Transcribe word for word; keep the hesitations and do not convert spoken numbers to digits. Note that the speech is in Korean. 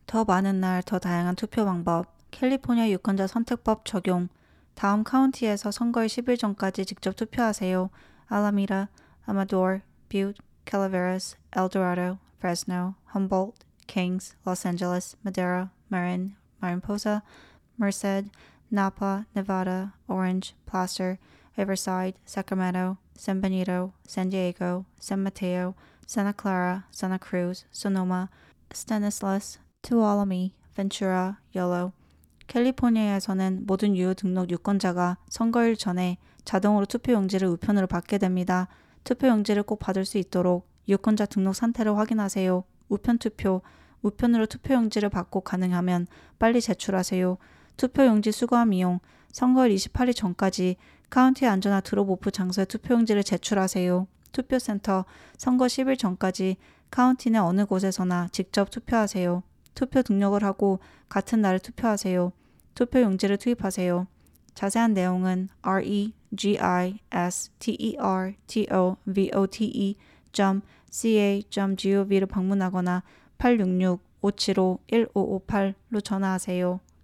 더 많은 날, 더 다양한 투표 방법, 캘리포니아 유권자 선택법 적용. 다음 카운티에서 선거일 십 일 전까지 직접 투표하세요. 알라미라, 아마도르, 뷰트, 캘리베라스, 엘도라도, 프레스노, 험볼트, 킹스, 로스앤젤레스, 마데라, 마린, 마린포사, 머세드, 나파, 네바다, 오렌지, 플라스터, 리버사이드, 사크라멘토, 샌베니토, 샌디에이고, 샌마테오, 산타클라라, 산타크루즈, 소노마, 스타니슬라스, 투알러미, 벤츄라, 옐로우. 캘리포니아에서는 모든 유효 등록 유권자가 선거일 전에 자동으로 투표용지를 우편으로 받게 됩니다. 투표용지를 꼭 받을 수 있도록 유권자 등록 상태를 확인하세요. 우편 투표, 우편으로 투표용지를 받고 가능하면 빨리 제출하세요. 투표용지 수거함 이용, 선거일 이십팔 일 전까지 카운티 안전화 드롭오프 장소에 투표용지를 제출하세요. 투표센터, 선거 십 일 전까지 카운티 내 어느 곳에서나 직접 투표하세요. 투표 등록을 하고 같은 날에 투표하세요. 투표 용지를 투입하세요. 자세한 내용은 registervote 점 ca 점 gov를 방문하거나 팔육육 오칠오 일오오팔로 전화하세요.